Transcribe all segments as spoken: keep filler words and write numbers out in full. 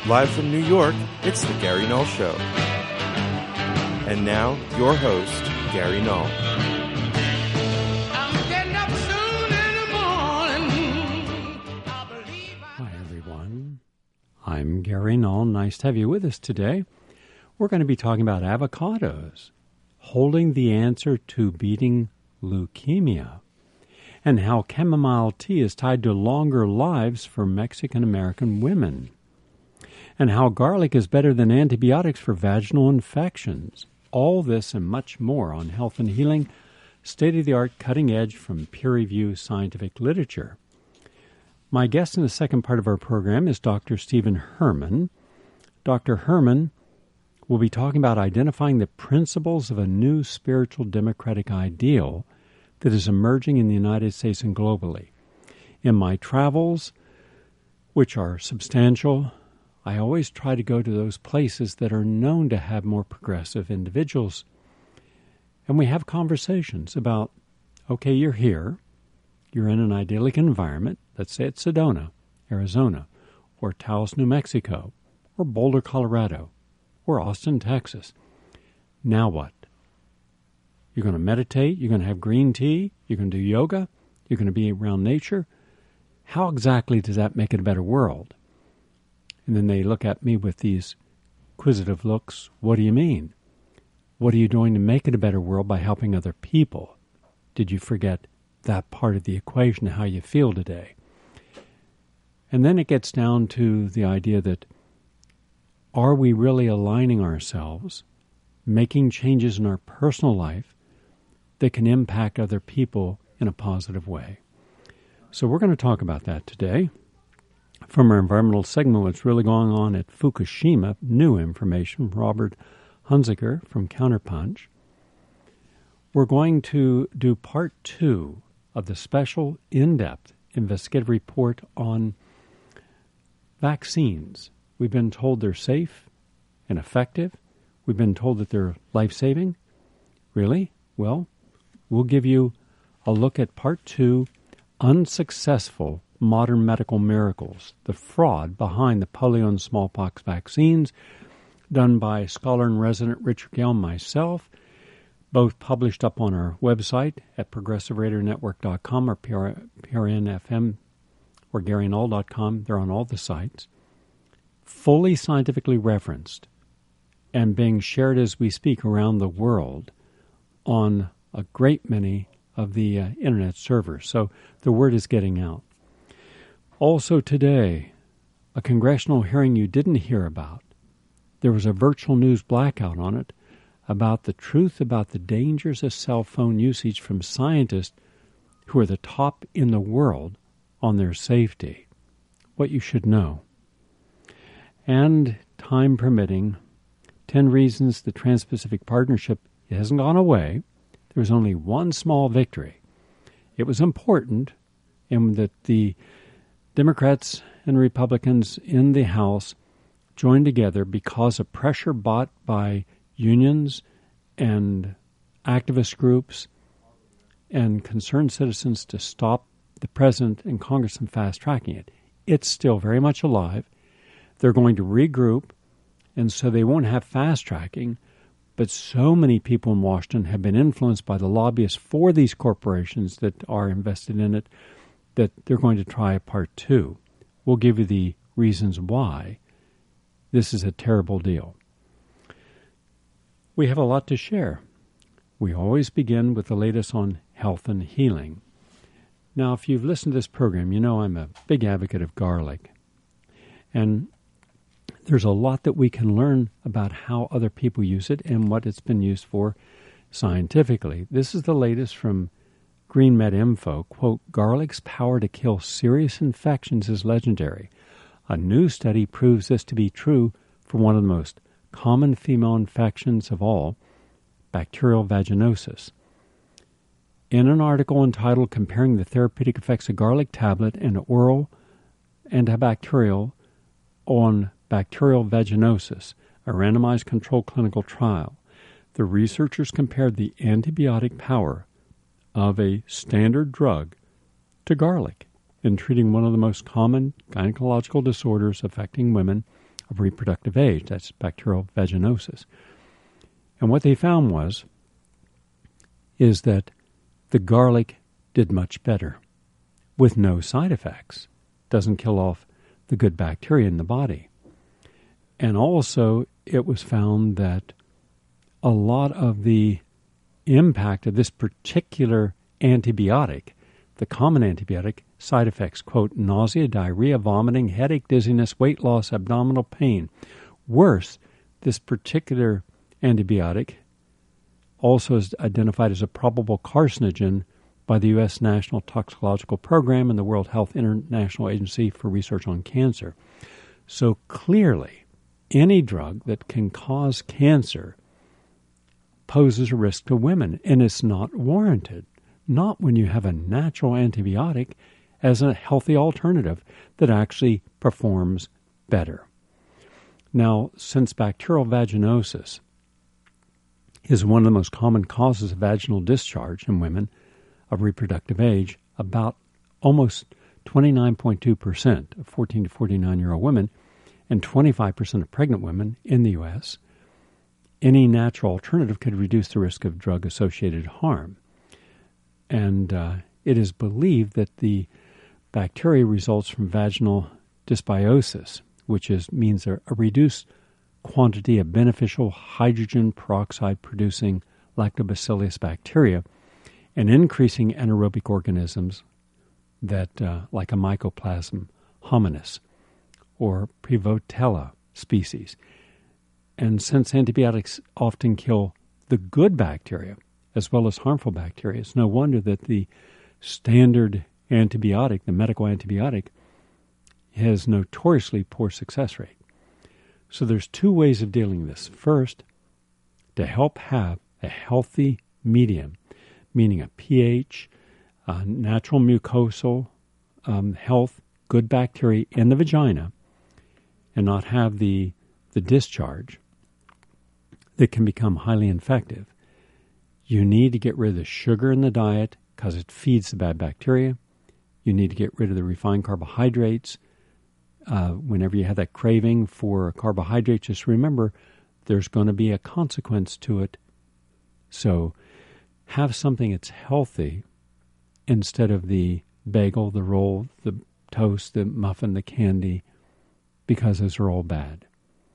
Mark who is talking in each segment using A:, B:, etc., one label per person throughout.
A: Live from New York, it's The Gary Null Show. And now, your host, Gary Null.
B: I'm getting up soon in the morning. I believe I...
C: Hi, everyone. I'm Gary Null. Nice to have you with us today. We're going to be talking about avocados, holding the answer to beating leukemia, and how chamomile tea is tied to longer lives for Mexican-American women, and how garlic is better than antibiotics for vaginal infections. All this and much more on health and healing, state-of-the-art, cutting-edge from peer-reviewed scientific literature. My guest in the second part of our program is Doctor Stephen Herman. Doctor Herman will be talking about identifying the principles of a new spiritual democratic ideal that is emerging in the United States and globally. In my travels, which are substantial, I always try to go to those places that are known to have more progressive individuals. And we have conversations about, okay, you're here, you're in an idyllic environment, let's say it's Sedona, Arizona, or Taos, New Mexico, or Boulder, Colorado, or Austin, Texas. Now what? You're going to meditate, you're going to have green tea, you're going to do yoga, you're going to be around nature. How exactly does that make it a better world? And then they look at me with these inquisitive looks. What do you mean? What are you doing to make it a better world by helping other people? Did you forget that part of the equation, how you feel today? And then it gets down to the idea that, are we really aligning ourselves, making changes in our personal life that can impact other people in a positive way? So we're going to talk about that today. From our environmental segment, what's really going on at Fukushima, new information, Robert Hunziker from Counterpunch. We're going to do part two of the special in-depth investigative report on vaccines. We've been told they're safe and effective. We've been told that they're life-saving. Really? Well, we'll give you a look at part two, unsuccessful modern medical miracles, the fraud behind the polio and smallpox vaccines, done by scholar-in-resident Richard Gale and myself, both published up on our website at progressive radio network dot com or P R N F M or Gary Null dot com. They're on all the sites. Fully scientifically referenced and being shared as we speak around the world on a great many of the uh, internet servers. So the word is getting out. Also today, a congressional hearing you didn't hear about. There was a virtual news blackout on it about the truth about the dangers of cell phone usage from scientists who are the top in the world on their safety. What you should know. And, time permitting, ten reasons the Trans-Pacific Partnership hasn't gone away. There was only one small victory. It was important in that the Democrats and Republicans in the House joined together because of pressure brought by unions and activist groups and concerned citizens to stop the President and Congress from fast-tracking it. It's still very much alive. They're going to regroup, and so they won't have fast-tracking, but so many people in Washington have been influenced by the lobbyists for these corporations that are invested in it that they're going to try a part two. We'll give you the reasons why this is a terrible deal. We have a lot to share. We always begin with the latest on health and healing. Now, if you've listened to this program, you know I'm a big advocate of garlic. And there's a lot that we can learn about how other people use it and what it's been used for scientifically. This is the latest from Green Med Info. Quote, garlic's power to kill serious infections is legendary. A new study proves this to be true for one of the most common female infections of all, bacterial vaginosis. In an article entitled Comparing the Therapeutic Effects of Garlic Tablet and Oral Antibacterial on Bacterial Vaginosis, a randomized controlled clinical trial, the researchers compared the antibiotic power of a standard drug to garlic in treating one of the most common gynecological disorders affecting women, of reproductive age. That's bacterial vaginosis. And what they found was, is that the garlic did much better with no side effects. Doesn't kill off the good bacteria in the body. And also, it was found that a lot of the impact of this particular antibiotic, the common antibiotic, side effects, quote, nausea, diarrhea, vomiting, headache, dizziness, weight loss, abdominal pain. Worse, this particular antibiotic also is identified as a probable carcinogen by the U S National Toxicological Program and the World Health International Agency for Research on Cancer. So clearly, any drug that can cause cancer poses a risk to women, and it's not warranted. Not when you have a natural antibiotic as a healthy alternative that actually performs better. Now, since bacterial vaginosis is one of the most common causes of vaginal discharge in women of reproductive age, about almost twenty-nine point two percent of fourteen to forty-nine-year-old women and twenty-five percent of pregnant women in the U S, any natural alternative could reduce the risk of drug-associated harm. And uh, it is believed that the bacteria results from vaginal dysbiosis, which is means a, a reduced quantity of beneficial hydrogen peroxide-producing lactobacillus bacteria and increasing anaerobic organisms that, uh, like a Mycoplasma hominis or Prevotella species. And since antibiotics often kill the good bacteria as well as harmful bacteria, it's no wonder that the standard antibiotic, the medical antibiotic, has notoriously poor success rate. So there's two ways of dealing with this. First, to help have a healthy medium, meaning a pH, uh, natural mucosal um, health, good bacteria in the vagina, and not have the the discharge that can become highly infective. You need to get rid of the sugar in the diet because it feeds the bad bacteria. You need to get rid of the refined carbohydrates. Uh, whenever you have that craving for a carbohydrate, just remember there's going to be a consequence to it. So have something that's healthy instead of the bagel, the roll, the toast, the muffin, the candy, because those are all bad.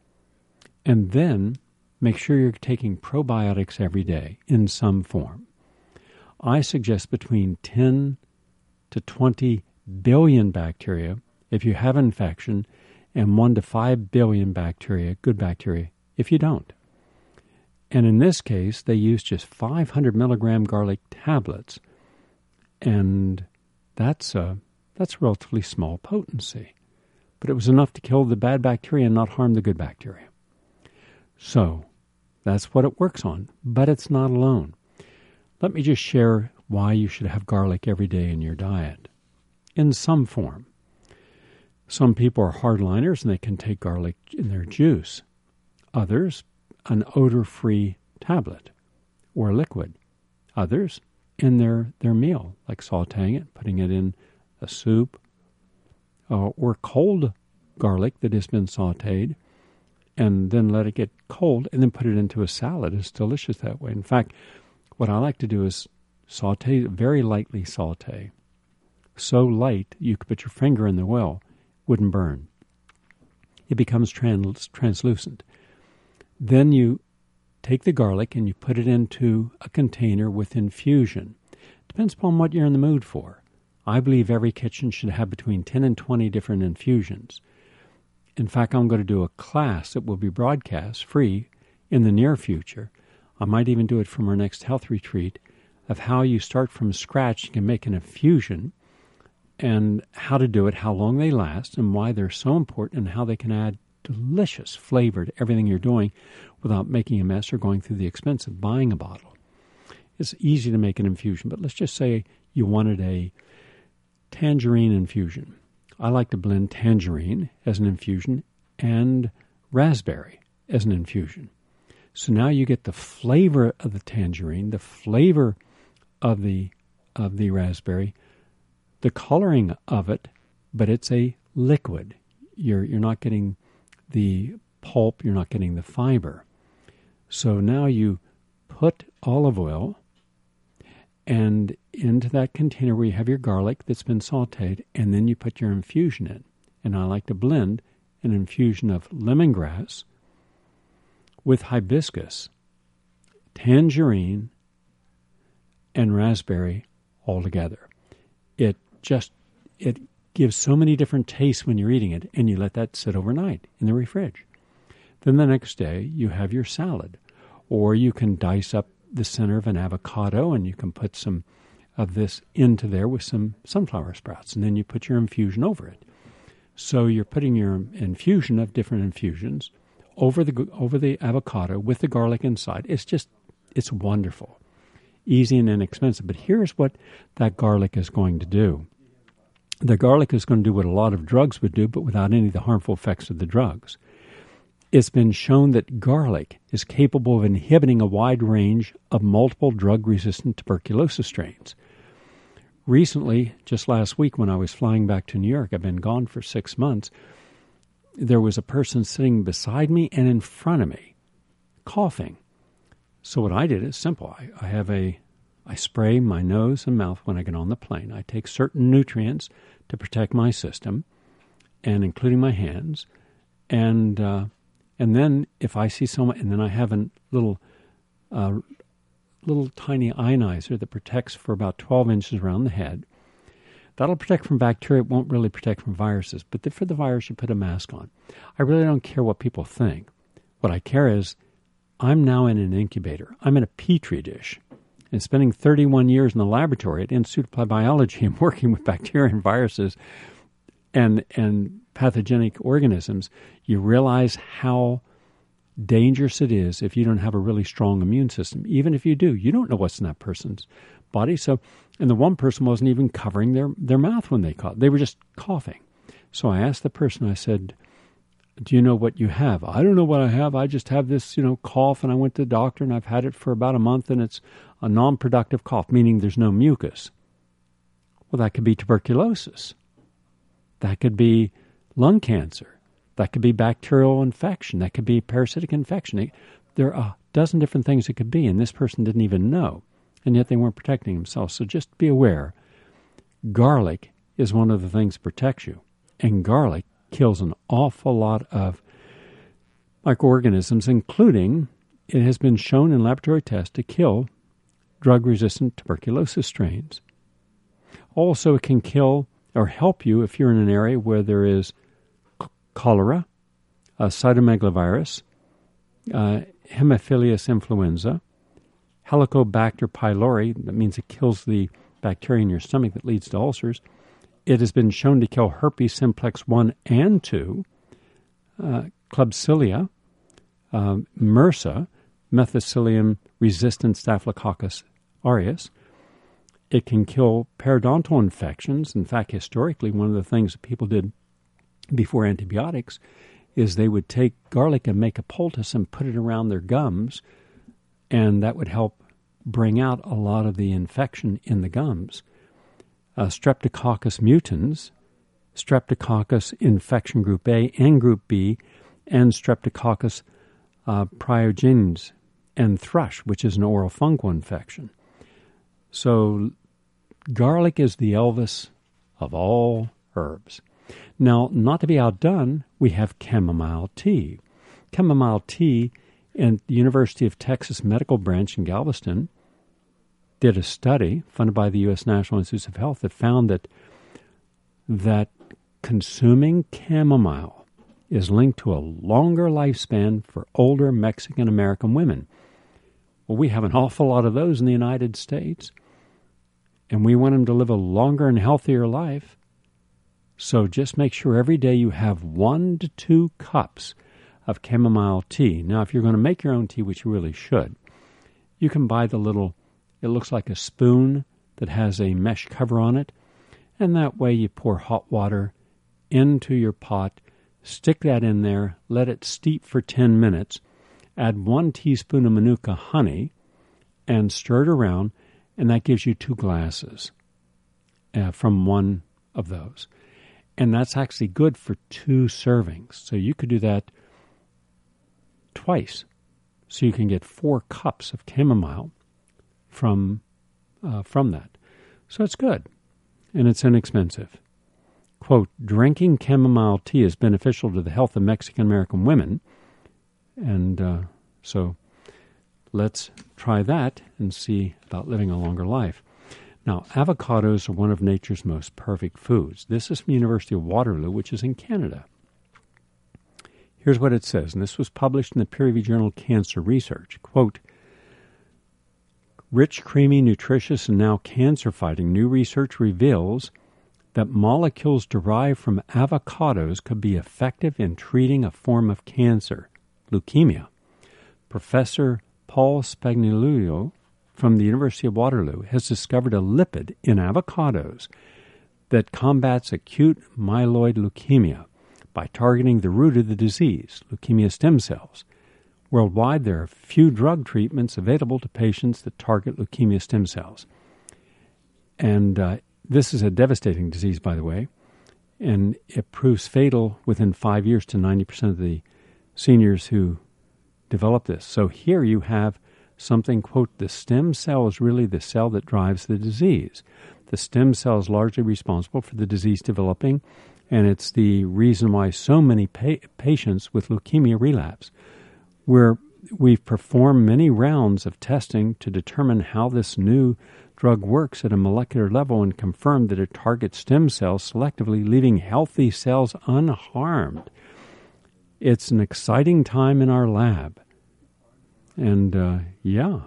C: And then make sure you're taking probiotics every day in some form. I suggest between ten to twenty billion bacteria if you have infection, and one to five billion bacteria, good bacteria, if you don't. And in this case, they used just five hundred milligram garlic tablets, and that's a, that's relatively small potency. But it was enough to kill the bad bacteria and not harm the good bacteria. So that's what it works on, but it's not alone. Let me just share why you should have garlic every day in your diet, in some form. Some people are hardliners and they can take garlic in their juice. Others, an odor-free tablet or liquid. Others, in their, their meal, like sauteing it, putting it in a soup, uh, or cold garlic that has been sauteed, and then let it get cold, and then put it into a salad. It's delicious that way. In fact, what I like to do is saute, very lightly saute. So light, you could put your finger in the well, wouldn't burn. It becomes trans- translucent. Then you take the garlic and you put it into a container with infusion. Depends upon what you're in the mood for. I believe every kitchen should have between ten and twenty different infusions. In fact, I'm going to do a class that will be broadcast free in the near future. I might even do it from our next health retreat of how you start from scratch. You can make an infusion and how to do it, how long they last, and why they're so important, and how they can add delicious flavor to everything you're doing without making a mess or going through the expense of buying a bottle. It's easy to make an infusion, but let's just say you wanted a tangerine infusion. I like to blend tangerine as an infusion and raspberry as an infusion. So now you get the flavor of the tangerine, the flavor of the of the raspberry, the coloring of it, but it's a liquid. You're you're not getting the pulp, you're not getting the fiber. So now you put olive oil and into that container where you have your garlic that's been sauteed, and then you put your infusion in. And I like to blend an infusion of lemongrass with hibiscus, tangerine, and raspberry all together. It just, it gives so many different tastes when you're eating it, and you let that sit overnight in the fridge. Then the next day, you have your salad. Or you can dice up the center of an avocado, and you can put some of this into there with some sunflower sprouts, and then you put your infusion over it. So you're putting your infusion of different infusions over the over the avocado with the garlic inside. It's just, it's wonderful. Easy and inexpensive. But here's what that garlic is going to do. The garlic is going to do what a lot of drugs would do, but without any of the harmful effects of the drugs. It's been shown that garlic is capable of inhibiting a wide range of multiple drug-resistant tuberculosis strains. Recently, just last week when I was flying back to New York, I've been gone for six months, there was a person sitting beside me and in front of me, coughing. So what I did is simple. I, I have a, I spray my nose and mouth when I get on the plane. I take certain nutrients to protect my system, and including my hands, and uh, and then if I see someone, and then I have a little, uh, little tiny ionizer that protects for about twelve inches around the head. That'll protect from bacteria. It won't really protect from viruses. But the, for the virus, you put a mask on. I really don't care what people think. What I care is I'm now in an incubator. I'm in a petri dish. And spending thirty-one years in the laboratory at Institute of Applied Biology and working with bacteria and viruses and and pathogenic organisms, you realize how dangerous it is if you don't have a really strong immune system. Even if you do, you don't know what's in that person's body. So, and the one person wasn't even covering their, their mouth when they coughed. They were just coughing. So I asked the person, I said, do you know what you have? I don't know what I have. I just have this, you know, cough, and I went to the doctor, and I've had it for about a month, and it's a non-productive cough, meaning there's no mucus. Well, that could be tuberculosis. That could be lung cancer. That could be bacterial infection. That could be parasitic infection. There are a dozen different things it could be, and this person didn't even know, and yet they weren't protecting themselves. So just be aware, garlic is one of the things that protects you, and garlic kills an awful lot of microorganisms, including, it has been shown in laboratory tests to kill drug-resistant tuberculosis strains. Also, it can kill or help you if you're in an area where there is cholera, uh, cytomegalovirus, uh, Haemophilus influenza, Helicobacter pylori, that means it kills the bacteria in your stomach that leads to ulcers. It has been shown to kill herpes simplex one and two, uh, Klebsiella, uh, MRSA, methicillin-resistant Staphylococcus aureus. It can kill periodontal infections. In fact, historically, one of the things that people did before antibiotics is they would take garlic and make a poultice and put it around their gums, and that would help bring out a lot of the infection in the gums. Uh, Streptococcus mutans, Streptococcus infection group A and group B, and Streptococcus uh, pyogenes, and thrush, which is an oral fungal infection. So garlic is the Elvis of all herbs. Now, not to be outdone, we have chamomile tea. Chamomile tea and the University of Texas Medical Branch in Galveston did a study funded by the U S National Institutes of Health that found that that consuming chamomile is linked to a longer lifespan for older Mexican-American women. Well, we have an awful lot of those in the United States, and we want them to live a longer and healthier life. So just make sure every day you have one to two cups of chamomile tea. Now, if you're going to make your own tea, which you really should, you can buy the little, it looks like a spoon that has a mesh cover on it, and that way you pour hot water into your pot, stick that in there, let it steep for ten minutes, add one teaspoon of Manuka honey, and stir it around, and that gives you two glasses uh, from one of those. And that's actually good for two servings. So you could do that twice. So you can get four cups of chamomile from uh, from that. So it's good, and it's inexpensive. Quote, drinking chamomile tea is beneficial to the health of Mexican-American women. And uh, so let's try that and see about living a longer life. Now, avocados are one of nature's most perfect foods. This is from the University of Waterloo, which is in Canada. Here's what it says, and this was published in the peer-reviewed journal Cancer Research. Quote, rich, creamy, nutritious, and now cancer-fighting new research reveals that molecules derived from avocados could be effective in treating a form of cancer, leukemia. Professor Paul Spagnuolo from the University of Waterloo has discovered a lipid in avocados that combats acute myeloid leukemia by targeting the root of the disease, leukemia stem cells. Worldwide, there are few drug treatments available to patients that target leukemia stem cells. And uh, this is a devastating disease, by the way, and it proves fatal within five years to ninety percent of the seniors who develop this. So here you have something, quote, the stem cell is really the cell that drives the disease. The stem cell is largely responsible for the disease developing, and it's the reason why so many pa- patients with leukemia relapse. We're, we've performed many rounds of testing to determine how this new drug works at a molecular level and confirmed that it targets stem cells selectively, leaving healthy cells unharmed. It's an exciting time in our lab. And, uh, yeah.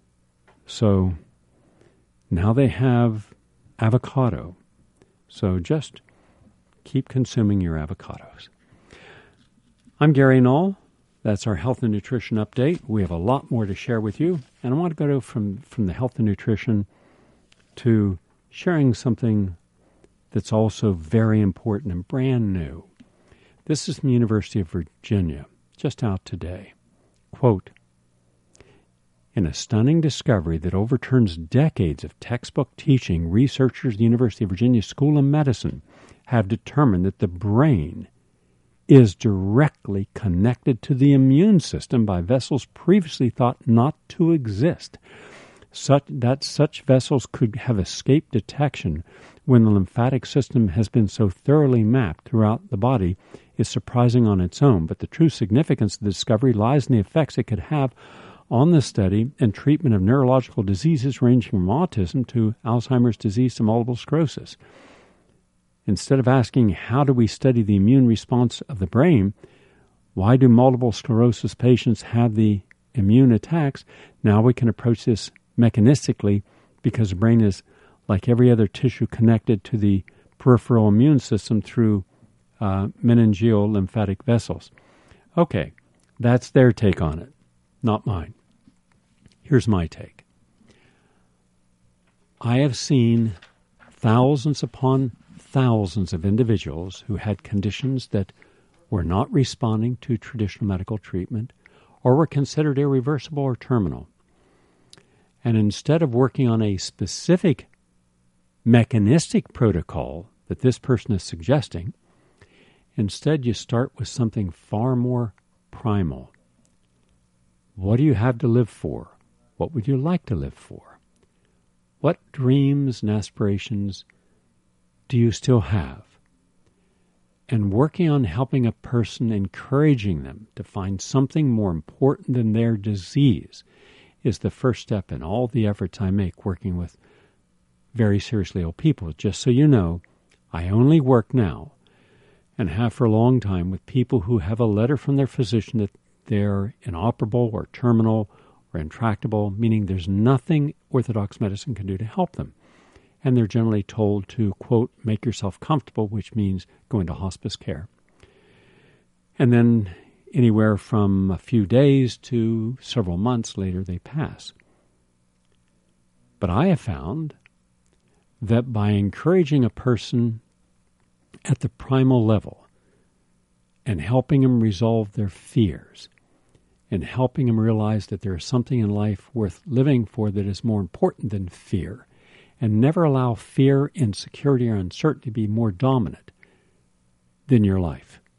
C: So now they have avocado. So just keep consuming your avocados. I'm Gary Null. That's our health and nutrition update. We have a lot more to share with you. And I want to go to from, from the health and nutrition to sharing something that's also very important and brand new. This is from the University of Virginia, just out today. Quote, in a stunning discovery that overturns decades of textbook teaching, researchers at the University of Virginia School of Medicine have determined that the brain is directly connected to the immune system by vessels previously thought not to exist. Such, that such vessels could have escaped detection when the lymphatic system has been so thoroughly mapped throughout the body is surprising on its own, but the true significance of the discovery lies in the effects it could have on the study and treatment of neurological diseases ranging from autism to Alzheimer's disease to multiple sclerosis. Instead of asking, how do we study the immune response of the brain, why do multiple sclerosis patients have the immune attacks, now we can approach this mechanistically because the brain is, like every other tissue, connected to the peripheral immune system through uh, meningeal lymphatic vessels. Okay, that's their take on it, not mine. Here's my take. I have seen thousands upon thousands of individuals who had conditions that were not responding to traditional medical treatment or were considered irreversible or terminal. And instead of working on a specific mechanistic protocol that this person is suggesting, instead you start with something far more primal. What do you have to live for? What would you like to live for? What dreams and aspirations do you still have? And working on helping a person, encouraging them to find something more important than their disease is the first step in all the efforts I make working with very seriously ill people. Just so you know, I only work now and have for a long time with people who have a letter from their physician that they're inoperable or terminal or intractable, meaning there's nothing orthodox medicine can do to help them. And they're generally told to, quote, make yourself comfortable, which means go into hospice care. And then anywhere from a few days to several months later, they pass. But I have found that by encouraging a person at the primal level and helping them resolve their fears and helping them realize that there is something in life worth living for that is more important than fear, and never allow fear, insecurity, or uncertainty to be more dominant than your life.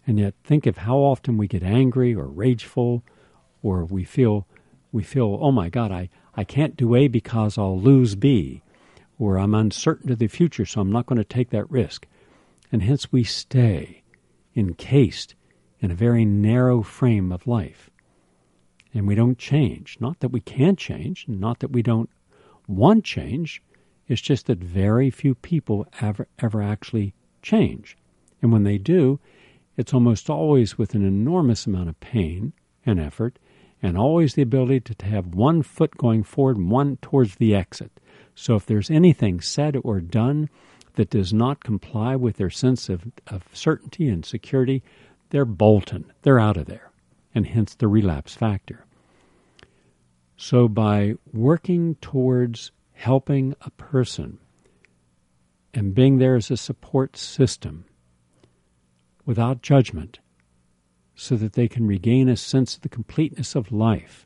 C: And yet think of how often we get angry or rageful, or we feel, we feel, oh my God, I, I can't do A because I'll lose B, or I'm uncertain to the future, so I'm not going to take that risk. And hence we stay encased in a very narrow frame of life. And we don't change. Not that we can't change, not that we don't want change. It's just that very few people ever, ever actually change. And when they do, it's almost always with an enormous amount of pain and effort, and always the ability to, to have one foot going forward and one towards the exit. So if there's anything said or done that does not comply with their sense of, of certainty and security, they're bolting. They're out of there, and hence the relapse factor. So by working towards helping a person and being there as a support system without judgment so that they can regain a sense of the completeness of life,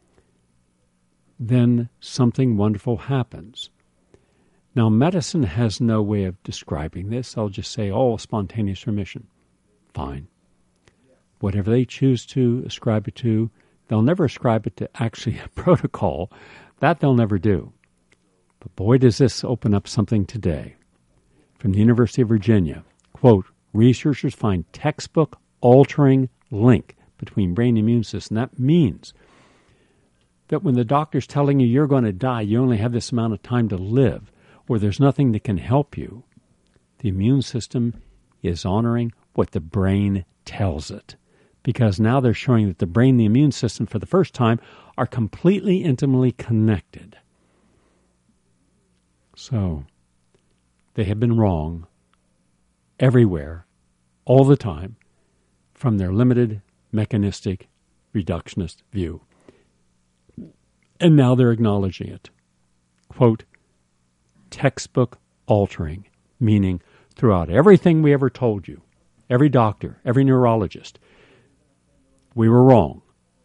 C: then something wonderful happens. Now, medicine has no way of describing this. I'll just say, oh, spontaneous remission. Fine. Whatever they choose to ascribe it to, they'll never ascribe it to actually a protocol. That they'll never do. But boy, does this open up something today. From the University of Virginia, quote, researchers find textbook-altering link between brain and immune system. That means that when the doctor's telling you you're going to die, you only have this amount of time to live, or there's nothing that can help you, the immune system is honoring what the brain tells it. Because now they're showing that the brain and the immune system, for the first time, are completely intimately connected. So, they have been wrong everywhere, all the time, from their limited, mechanistic, reductionist view. And now they're acknowledging it. Quote, textbook altering, meaning throughout everything we ever told you, every doctor, every neurologist, we were wrong.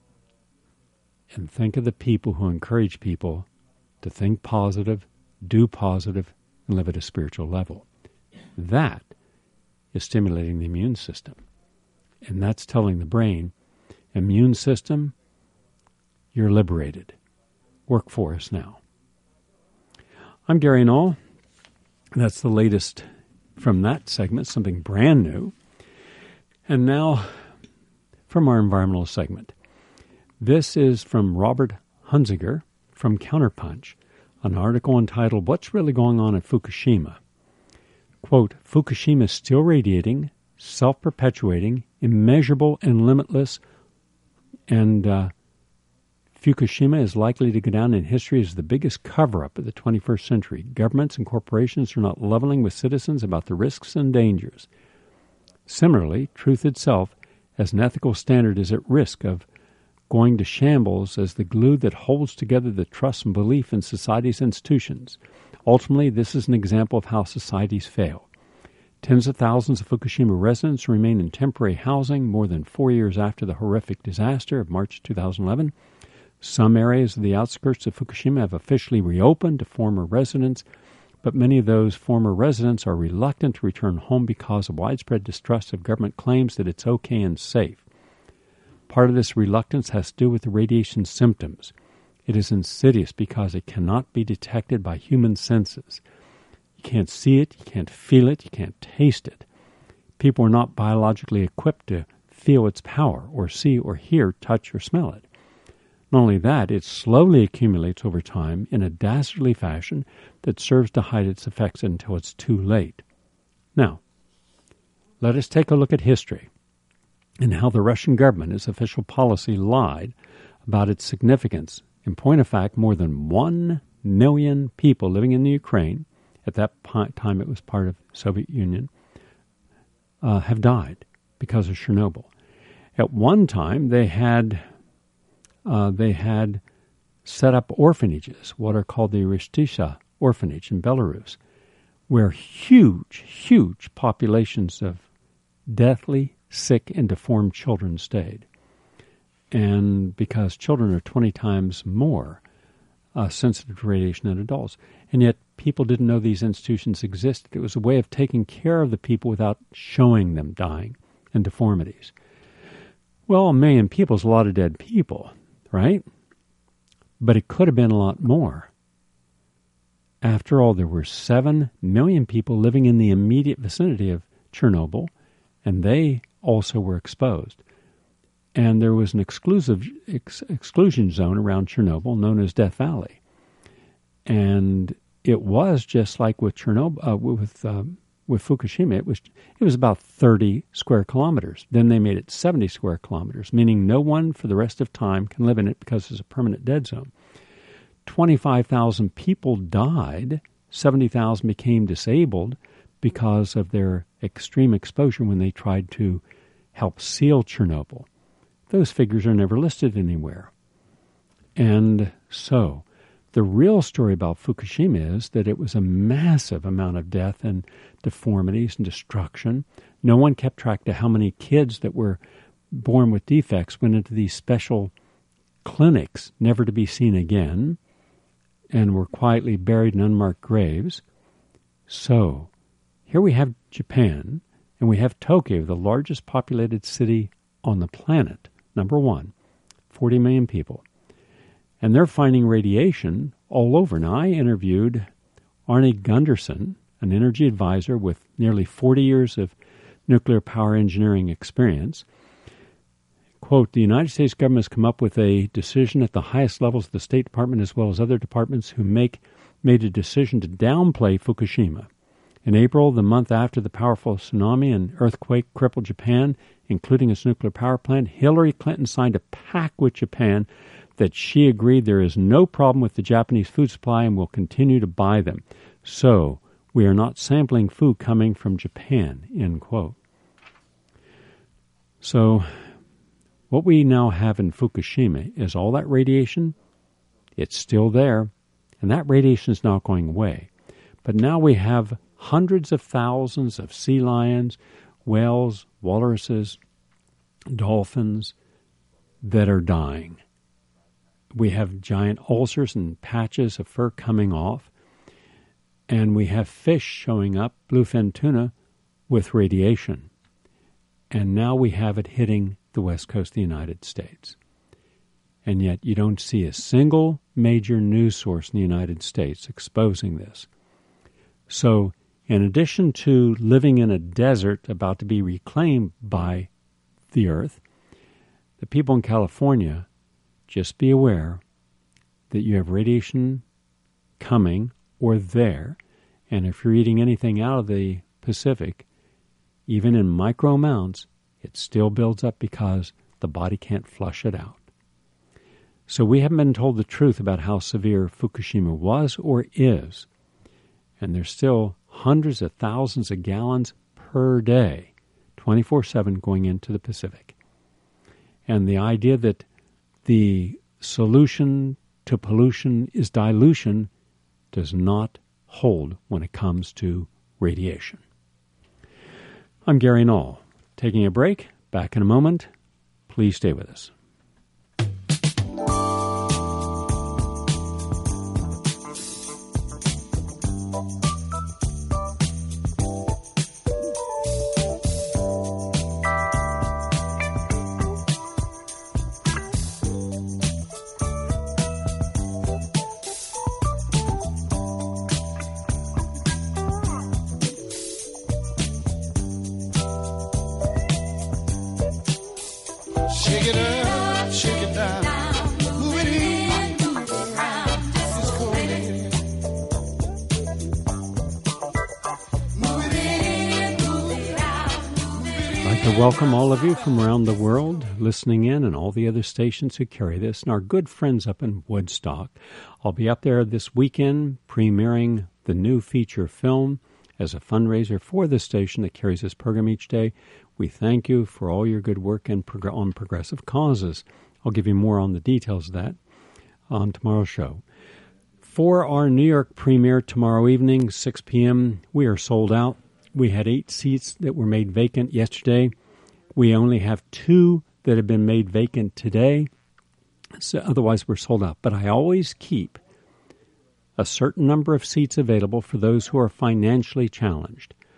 C: And think of the people who encourage people to think positive, do positive, and live at a spiritual level. That is stimulating the immune system. And that's telling the brain, immune system, you're liberated. Work for us now. I'm Gary Null. That's the latest from that segment, something brand new. And now from our environmental segment. This is from Robert Hunziker from Counterpunch, an article entitled, What's Really Going On at Fukushima? Quote, Fukushima is still radiating, self-perpetuating, immeasurable and limitless, and uh, Fukushima is likely to go down in history as the biggest cover-up of the twenty-first century. Governments and corporations are not leveling with citizens about the risks and dangers. Similarly, truth itself, as an ethical standard, is at risk of going to shambles as the glue that holds together the trust and belief in society's institutions. Ultimately, this is an example of how societies fail. Tens of thousands of Fukushima residents remain in temporary housing more than four years after the horrific disaster of March two thousand eleven. Some areas of the outskirts of Fukushima have officially reopened to former residents, but many of those former residents are reluctant to return home because of widespread distrust of government claims that it's okay and safe. Part of this reluctance has to do with the radiation symptoms. It is insidious because it cannot be detected by human senses. You can't see it, you can't feel it, you can't taste it. People are not biologically equipped to feel its power or see or hear, touch or smell it. Not only that, it slowly accumulates over time in a dastardly fashion that serves to hide its effects until it's too late. Now, let us take a look at history and how the Russian government, its official policy, lied about its significance. In point of fact, more than one million people living in the Ukraine, at that time it was part of the Soviet Union, uh, have died because of Chernobyl. At one time, they had uh, they had set up orphanages, what are called the Ristisha orphanage in Belarus, where huge, huge populations of deathly, sick, and deformed children stayed. And because children are twenty times more uh, sensitive to radiation than adults. And yet people didn't know these institutions existed. It was a way of taking care of the people without showing them dying and deformities. Well, a million people is a lot of dead people, right? But it could have been a lot more. After all, there were seven million people living in the immediate vicinity of Chernobyl, and they also were exposed. And there was an exclusive ex- exclusion zone around Chernobyl known as Death Valley. And it was just like with Chernobyl, uh, with uh, with Fukushima. It was it was about thirty square kilometers. Then they made it seventy square kilometers, meaning no one for the rest of time can live in it because it's a permanent dead zone. twenty-five thousand people died. seventy thousand became disabled because of their extreme exposure when they tried to help seal Chernobyl. Those figures are never listed anywhere. And so, the real story about Fukushima is that it was a massive amount of death and deformities and destruction. No one kept track to how many kids that were born with defects went into these special clinics, never to be seen again, and were quietly buried in unmarked graves. So, here we have Japan, and we have Tokyo, the largest populated city on the planet, number one, forty million people. And they're finding radiation all over. Now, I interviewed Arne Gunderson, an energy advisor with nearly forty years of nuclear power engineering experience. Quote, the United States government has come up with a decision at the highest levels of the State Department as well as other departments who make made a decision to downplay Fukushima. In April, the month after the powerful tsunami and earthquake crippled Japan, including its nuclear power plant, Hillary Clinton signed a pact with Japan that she agreed there is no problem with the Japanese food supply and will continue to buy them. So, we are not sampling food coming from Japan, end quote. So, what we now have in Fukushima is all that radiation. It's still there, and that radiation is not going away. But now we have hundreds of thousands of sea lions, whales, walruses, dolphins that are dying. We have giant ulcers and patches of fur coming off, and we have fish showing up, bluefin tuna, with radiation. And now we have it hitting the west coast of the United States. And yet you don't see a single major news source in the United States exposing this. So, in addition to living in a desert about to be reclaimed by the earth, the people in California, just be aware that you have radiation coming or there, and if you're eating anything out of the Pacific, even in micro amounts, it still builds up because the body can't flush it out. So we haven't been told the truth about how severe Fukushima was or is, and there's still hundreds of thousands of gallons per day, twenty-four seven, going into the Pacific. And the idea that the solution to pollution is dilution does not hold when it comes to radiation. I'm Gary Null. Taking a break. Back in a moment. Please stay with us.
B: Shake it up, shake it down, move it in, move it around, it's cool. Move it in, move it out, move it in.
C: I'd like to welcome all of you from around the world listening in and all the other stations who carry this and our good friends up in Woodstock. I'll be up there this weekend premiering the new feature film as a fundraiser for the station that carries this program each day. We thank you for all your good work and prog- on progressive causes. I'll give you more on the details of that on tomorrow's show. For our New York premiere tomorrow evening, six p.m., we are sold out. We had eight seats that were made vacant yesterday. We only have two that have been made vacant today. So otherwise, we're sold out. But I always keep a certain number of seats available for those who are financially challenged.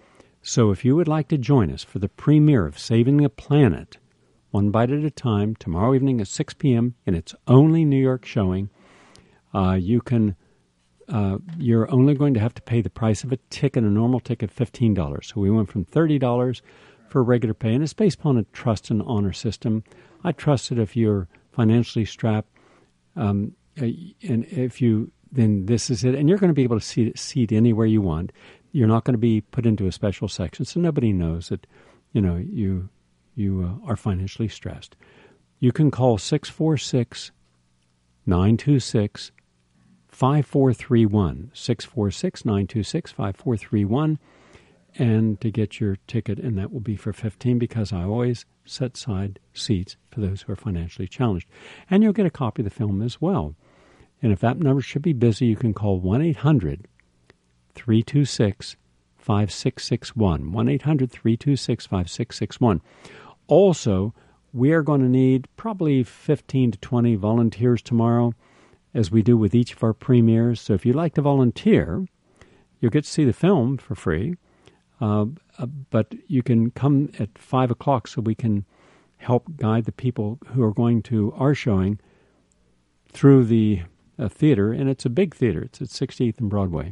C: So if you would like to join us for the premiere of Saving the Planet, One Bite at a Time, tomorrow evening at six p.m. in its only New York showing, uh, you can, uh, you're only going to have to pay the price of a ticket, a normal ticket, fifteen dollars. So we went from thirty dollars for regular pay, and it's based upon a trust and honor system. I trust that if you're financially strapped, um, and if you, then this is it, and you're going to be able to see it, seat anywhere you want. You're not going to be put into a special section, so nobody knows that, you know, you you uh, are financially stressed. You can call six four six, nine two six, five four three one, six four six, nine two six, five four three one, and to get your ticket, and that will be for fifteen dollars because I always set aside seats for those who are financially challenged. And you'll get a copy of the film as well. And if that number should be busy, you can call one eight hundred, three two six, five six six one, one eight hundred, three two six, five six six one. Also, we are going to need probably fifteen to twenty volunteers tomorrow, as we do with each of our premieres. So if you'd like to volunteer, you'll get to see the film for free, uh, uh, but you can come at five o'clock so we can help guide the people who are going to our showing through the uh, theater, and it's a big theater. It's at sixty-eighth and Broadway.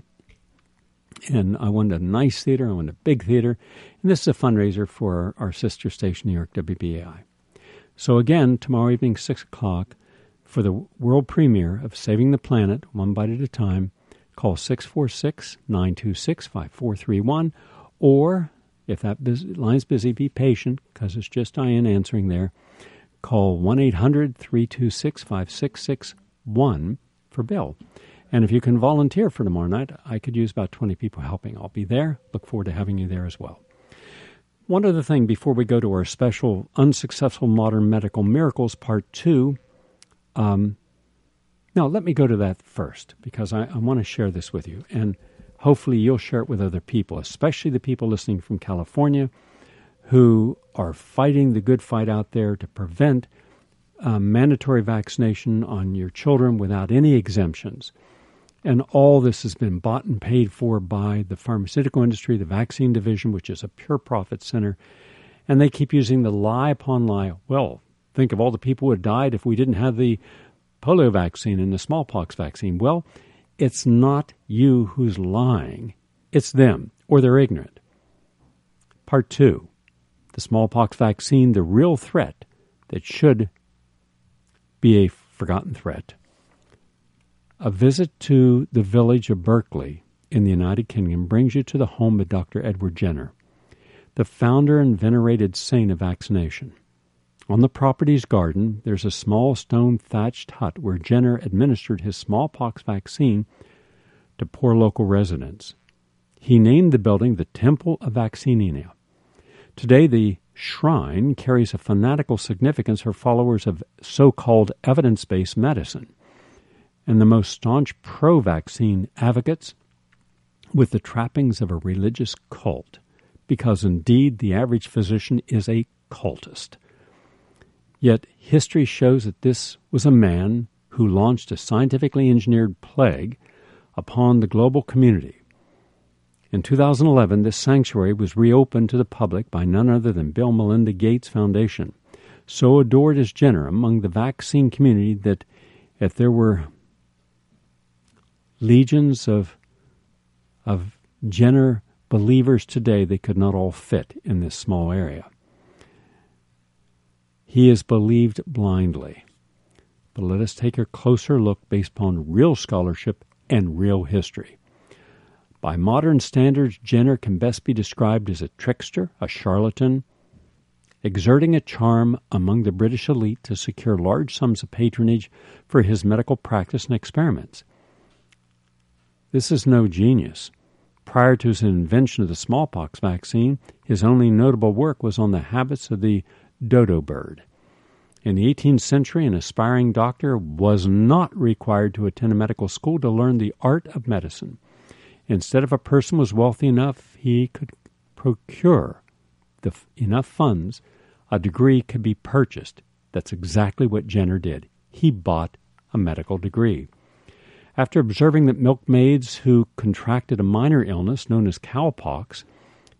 C: And I wanted a nice theater. I wanted a big theater. And this is a fundraiser for our, our sister station, New York W B A I. So again, tomorrow evening, six o'clock, for the world premiere of Saving the Planet, One Bite at a Time, call six four six, nine two six, five four three one. Or, if that busy, line's busy, be patient, because it's just Diane answering there. Call one eight hundred, three two six, five six six one for Bill. And if you can volunteer for tomorrow night, I could use about twenty people helping. I'll be there. Look forward to having you there as well. One other thing before we go to our special Unsuccessful Modern Medical Miracles Part two. Um, now, let me go to that first, because I, I want to share this with you. And hopefully you'll share it with other people, especially the people listening from California who are fighting the good fight out there to prevent uh, mandatory vaccination on your children without any exemptions. And all this has been bought and paid for by the pharmaceutical industry, the vaccine division, which is a pure profit center. And they keep using the lie upon lie. Well, think of all the people who had died if we didn't have the polio vaccine and the smallpox vaccine. Well, it's not you who's lying. It's them, or they're ignorant. Part two, the smallpox vaccine, the real threat that should be a forgotten threat. A visit to the village of Berkeley in the United Kingdom brings you to the home of Doctor Edward Jenner, the founder and venerated saint of vaccination. On the property's garden, there's a small stone-thatched hut where Jenner administered his smallpox vaccine to poor local residents. He named the building the Temple of Vaccinia. Today, the shrine carries a fanatical significance for followers of so-called evidence-based medicine and the most staunch pro-vaccine advocates with the trappings of a religious cult, because indeed the average physician is a cultist. Yet history shows that this was a man who launched a scientifically engineered plague upon the global community. In two thousand eleven, this sanctuary was reopened to the public by none other than Bill and Melinda Gates Foundation, so adored is Jenner among the vaccine community that if there were legions of of Jenner believers today, they could not all fit in this small area. He is believed blindly. But let us take a closer look based upon real scholarship and real history. By modern standards, Jenner can best be described as a trickster, a charlatan, exerting a charm among the British elite to secure large sums of patronage for his medical practice and experiments. This is no genius. Prior to his invention of the smallpox vaccine, his only notable work was on the habits of the dodo bird. In the eighteenth century, an aspiring doctor was not required to attend a medical school to learn the art of medicine. Instead, if a person was wealthy enough, he could procure the, enough funds, a degree could be purchased. That's exactly what Jenner did. He bought a medical degree. After observing that milkmaids who contracted a minor illness known as cowpox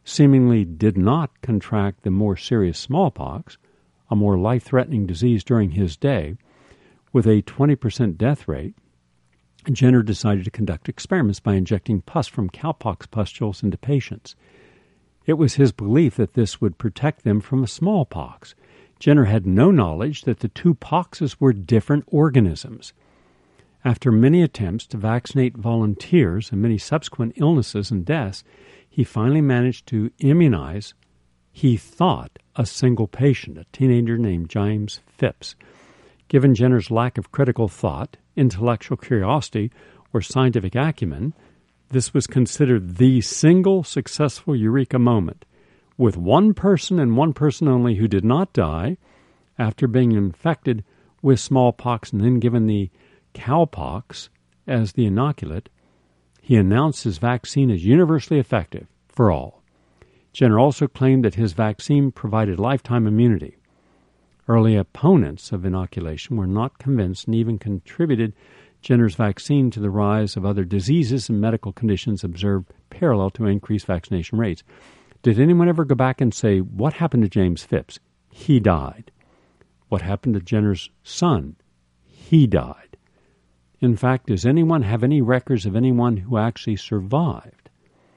C: seemingly did not contract the more serious smallpox, a more life-threatening disease during his day, with a twenty percent death rate, Jenner decided to conduct experiments by injecting pus from cowpox pustules into patients. It was his belief that this would protect them from smallpox. Jenner had no knowledge that the two poxes were different organisms. After many attempts to vaccinate volunteers and many subsequent illnesses and deaths, he finally managed to immunize, he thought, a single patient, a teenager named James Phipps. Given Jenner's lack of critical thought, intellectual curiosity, or scientific acumen, this was considered the single successful eureka moment, with one person and one person only who did not die after being infected with smallpox and then given the cowpox as the inoculant. He announced his vaccine as universally effective for all. Jenner also claimed that his vaccine provided lifetime immunity. Early opponents of inoculation were not convinced and even contributed Jenner's vaccine to the rise of other diseases and medical conditions observed parallel to increased vaccination rates. Did anyone ever go back and say, what happened to James Phipps? He died. What happened to Jenner's son? He died. In fact, does anyone have any records of anyone who actually survived?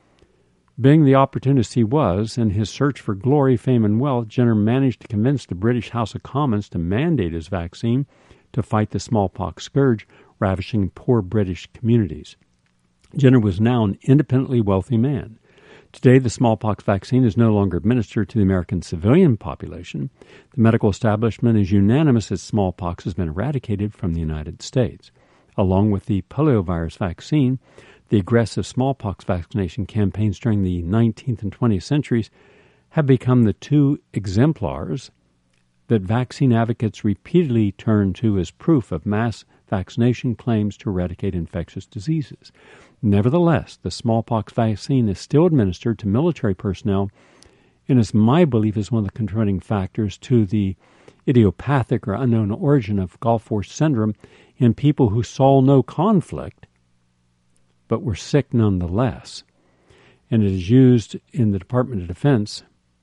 C: Being the opportunist he was, in his search for glory, fame, and wealth, Jenner managed to convince the British House of Commons to mandate his vaccine to fight the smallpox scourge ravishing poor British communities. Jenner was now an independently wealthy man. Today, the smallpox vaccine is no longer administered to the American civilian population. The medical establishment is unanimous that smallpox has been eradicated from the United States. Along with the poliovirus vaccine, the aggressive smallpox vaccination campaigns during the nineteenth and twentieth centuries have become the two exemplars that vaccine advocates repeatedly turn to as proof of mass vaccination claims to eradicate infectious diseases. Nevertheless, the smallpox vaccine is still administered to military personnel and is my belief is one of the contributing factors to the idiopathic or unknown origin of Gulf War syndrome in people who saw no conflict but were sick nonetheless. And it is used in the Department of Defense.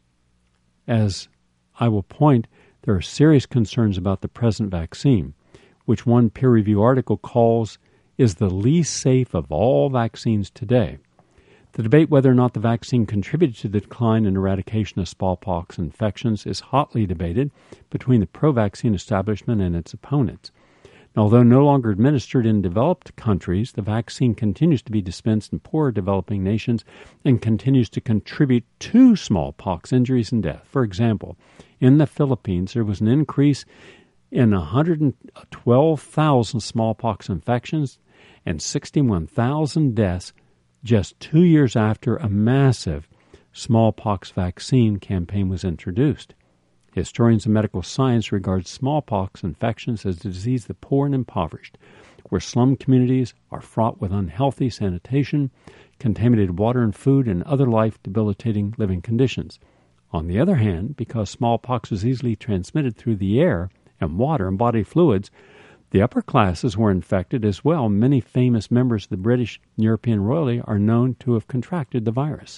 C: As I will point, there are serious concerns about the present vaccine, which one peer-review article calls is the least safe of all vaccines today. The debate whether or not the vaccine contributed to the decline and eradication of smallpox infections is hotly debated between the pro-vaccine establishment and its opponents. Although no longer administered in developed countries, the vaccine continues to be dispensed in poor developing nations and continues to contribute to smallpox injuries and death. For example, in the Philippines, there was an increase in one hundred twelve thousand smallpox infections and sixty-one thousand deaths just two years after a massive smallpox vaccine campaign was introduced. Historians of medical science regard smallpox infections as a disease of the poor and impoverished, where slum communities are fraught with unhealthy sanitation, contaminated water and food, and other life-debilitating living conditions. On the other hand, because smallpox is easily transmitted through the air and water and body fluids, the upper classes were infected as well. Many famous members of the British and European royalty are known to have contracted the virus.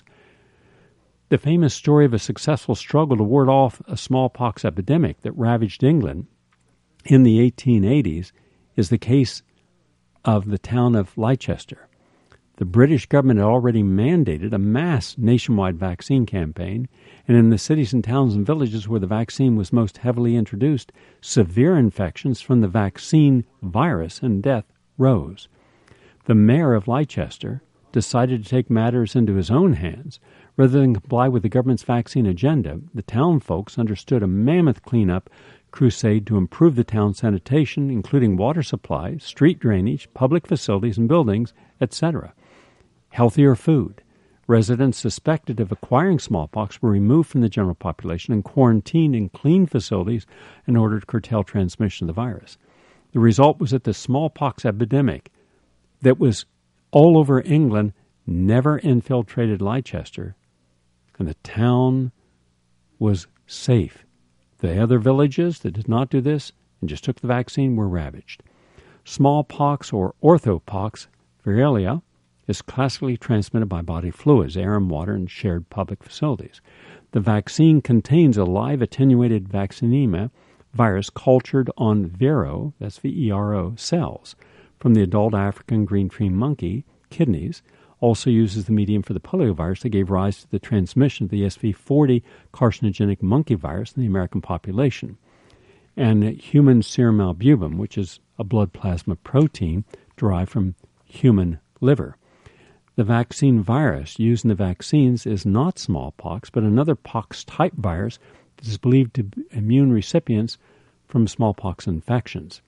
C: The famous story of a successful struggle to ward off a smallpox epidemic that ravaged England in the eighteen eighties is the case of the town of Leicester. The British government had already mandated a mass nationwide vaccine campaign, and in the cities and towns and villages where the vaccine was most heavily introduced, severe infections from the vaccine virus and death rose. The mayor of Leicester decided to take matters into his own hands. Rather than comply with the government's vaccine agenda, the town folks understood a mammoth cleanup crusade to improve the town's sanitation, including water supply, street drainage, public facilities and buildings, et cetera. Healthier food. Residents suspected of acquiring smallpox were removed from the general population and quarantined in clean facilities in order to curtail transmission of the virus. The result was that the smallpox epidemic that was all over England never infiltrated Leicester, and the town was safe. The other villages that did not do this and just took the vaccine were ravaged. Smallpox or orthopox, variola, is classically transmitted by bodily fluids, air and water, in shared public facilities. The vaccine contains a live attenuated vaccinemia virus cultured on Vero, that's V E R O, cells from the adult African green tree monkey kidneys, also uses the medium for the poliovirus that gave rise to the transmission of the S V forty carcinogenic monkey virus in the American population, and human serum albumin, which is a blood plasma protein derived from human liver. The vaccine virus used in the vaccines is not smallpox, but another pox-type virus that is believed to immune recipients from smallpox infections.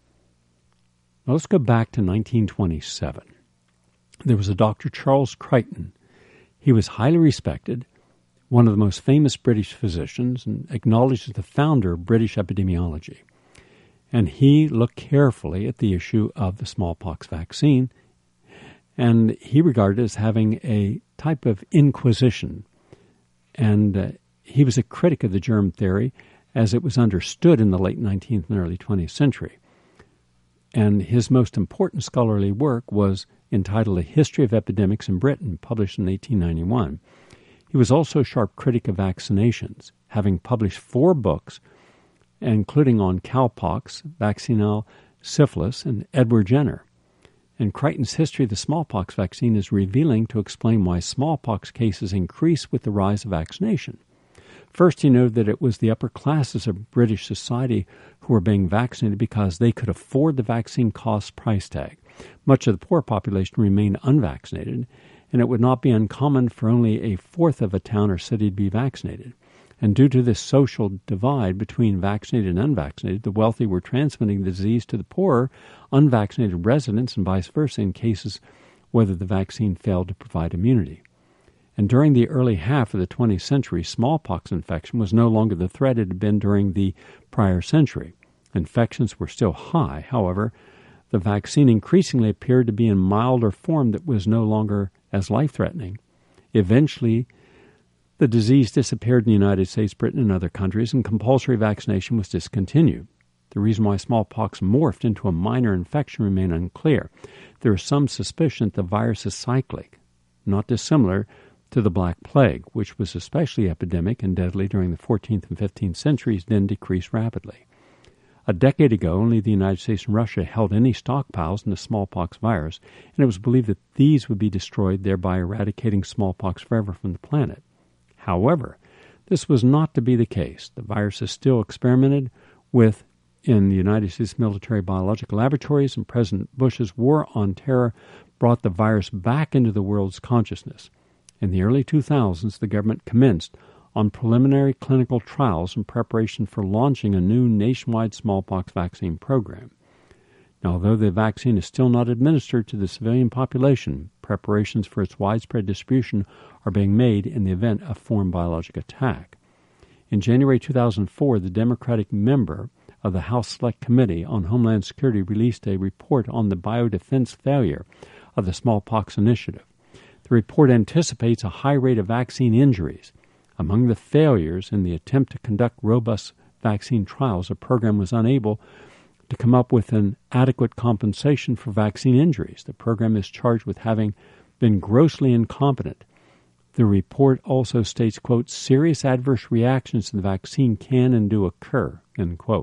C: Now let's go back to nineteen twenty-seven. There was a Doctor Charles Crichton. He was highly respected, one of the most famous British physicians, and acknowledged as the founder of British epidemiology. And he looked carefully at the issue of the smallpox vaccine, and he regarded it as having a type of inquisition. And uh, he was a critic of the germ theory as it was understood in the late nineteenth and early twentieth century. And his most important scholarly work was entitled A History of Epidemics in Britain, published in eighteen ninety-one. He was also a sharp critic of vaccinations, having published four books, including on cowpox, vaccinal syphilis, and Edward Jenner. And Crichton's history of the smallpox vaccine is revealing to explain why smallpox cases increase with the rise of vaccination. First, he noted that it was the upper classes of British society who were being vaccinated because they could afford the vaccine cost price tag. Much of the poor population remained unvaccinated, and it would not be uncommon for only a fourth of a town or city to be vaccinated. And due to this social divide between vaccinated and unvaccinated, the wealthy were transmitting the disease to the poorer, unvaccinated residents and vice versa in cases whether the vaccine failed to provide immunity. And during the early half of the twentieth century, smallpox infection was no longer the threat it had been during the prior century. Infections were still high. However, the vaccine increasingly appeared to be in milder form that was no longer as life-threatening. Eventually, the disease disappeared in the United States, Britain, and other countries, and compulsory vaccination was discontinued. The reason why smallpox morphed into a minor infection remained unclear. There is some suspicion that the virus is cyclic, not dissimilar to the Black Plague, which was especially epidemic and deadly during the fourteenth and fifteenth centuries, then decreased rapidly. A decade ago, only the United States and Russia held any stockpiles in the smallpox virus, and it was believed that these would be destroyed, thereby eradicating smallpox forever from the planet. However, this was not to be the case. The virus is still experimented with in the United States military biological laboratories, and President Bush's war on terror brought the virus back into the world's consciousness. In the early two thousands, the government commenced on preliminary clinical trials in preparation for launching a new nationwide smallpox vaccine program. Now, although the vaccine is still not administered to the civilian population, preparations for its widespread distribution are being made in the event of foreign biologic attack. In January two thousand four, the Democratic member of the House Select Committee on Homeland Security released a report on the biodefense failure of the smallpox initiative. The report anticipates a high rate of vaccine injuries. Among the failures in the attempt to conduct robust vaccine trials, the program was unable to come up with an adequate compensation for vaccine injuries. The program is charged with having been grossly incompetent. The report also states, quote, serious adverse reactions to the vaccine can and do occur, end quote.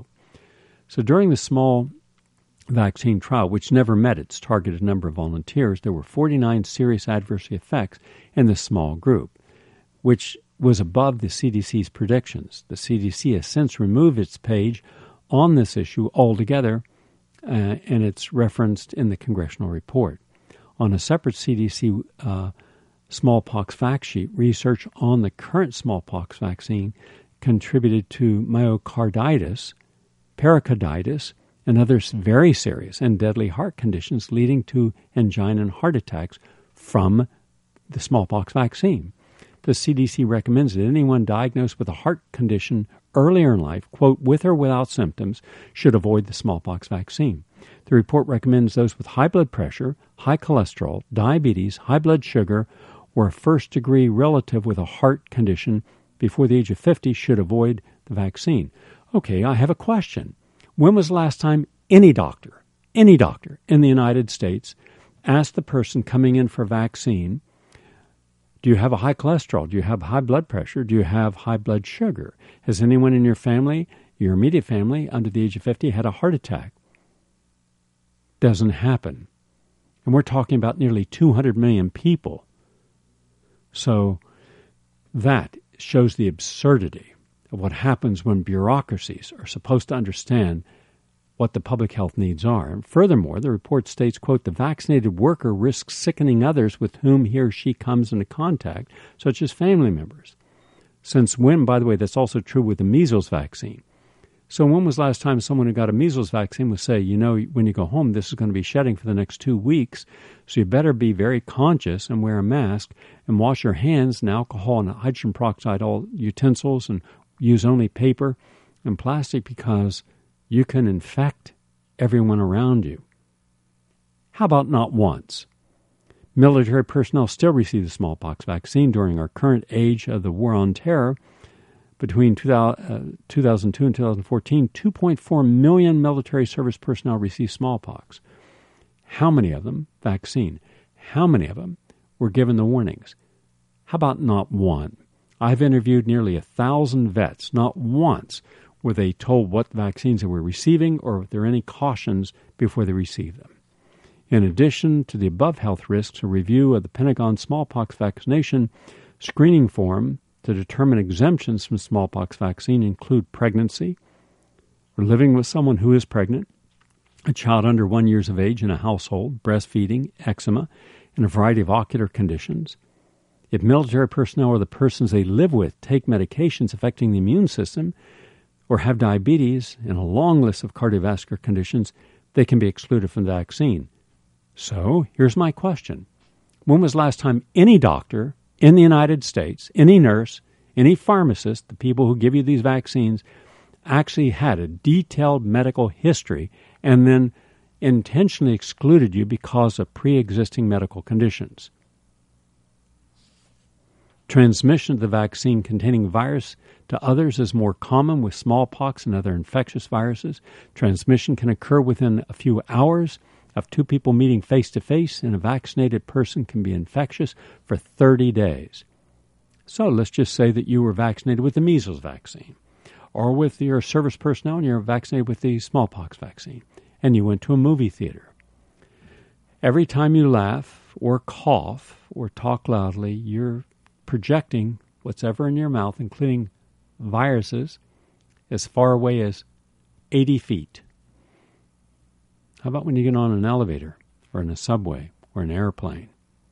C: So during the small vaccine trial, which never met its targeted number of volunteers, there were forty-nine serious adverse effects in this small group, which was above the C D C's predictions. The C D C has since removed its page on this issue altogether, uh, and it's referenced in the congressional report. On a separate C D C uh, smallpox fact sheet, research on the current smallpox vaccine contributed to myocarditis, pericarditis, and other very serious and deadly heart conditions leading to angina and heart attacks from the smallpox vaccine. The C D C recommends that anyone diagnosed with a heart condition earlier in life, quote, with or without symptoms, should avoid the smallpox vaccine. The report recommends those with high blood pressure, high cholesterol, diabetes, high blood sugar, or a first-degree relative with a heart condition before the age of fifty should avoid the vaccine. Okay, I have a question. When was the last time any doctor, any doctor in the United States ask the person coming in for a vaccine, do you have a high cholesterol? Do you have high blood pressure? Do you have high blood sugar? Has anyone in your family, your immediate family, under the age of fifty had a heart attack? Doesn't happen. And we're talking about nearly two hundred million people. So that shows the absurdity of what happens when bureaucracies are supposed to understand what the public health needs are. And furthermore, the report states, quote, the vaccinated worker risks sickening others with whom he or she comes into contact, such as family members. Since when, by the way, that's also true with the measles vaccine. So when was the last time someone who got a measles vaccine would say, you know, when you go home, this is going to be shedding for the next two weeks, so you better be very conscious and wear a mask and wash your hands and alcohol and hydrogen peroxide, all utensils, and use only paper and plastic because you can infect everyone around you. How about not once? Military personnel still receive the smallpox vaccine during our current age of the war on terror. Between two thousand two and two thousand fourteen, two point four million military service personnel received smallpox. How many of them vaccine? How many of them were given the warnings? How about not one? I've interviewed nearly a thousand vets. Not once were they told what vaccines they were receiving or if there are any cautions before they receive them. In addition to the above health risks, a review of the Pentagon smallpox vaccination screening form to determine exemptions from smallpox vaccine include pregnancy, or living with someone who is pregnant, a child under one years of age in a household, breastfeeding, eczema, and a variety of ocular conditions. If military personnel or the persons they live with take medications affecting the immune system or have diabetes and a long list of cardiovascular conditions, they can be excluded from the vaccine. So, here's my question. When was the last time any doctor in the United States, any nurse, any pharmacist, the people who give you these vaccines, actually had a detailed medical history and then intentionally excluded you because of pre-existing medical conditions? Transmission of the vaccine containing virus to others is more common with smallpox and other infectious viruses. Transmission can occur within a few hours of two people meeting face-to-face, and a vaccinated person can be infectious for thirty days. So let's just say that you were vaccinated with the measles vaccine, or with your service personnel and you're vaccinated with the smallpox vaccine, and you went to a movie theater. Every time you laugh or cough or talk loudly, you're projecting what's ever in your mouth, including viruses, as far away as eighty feet. How about when you get on an elevator or in a subway or an airplane?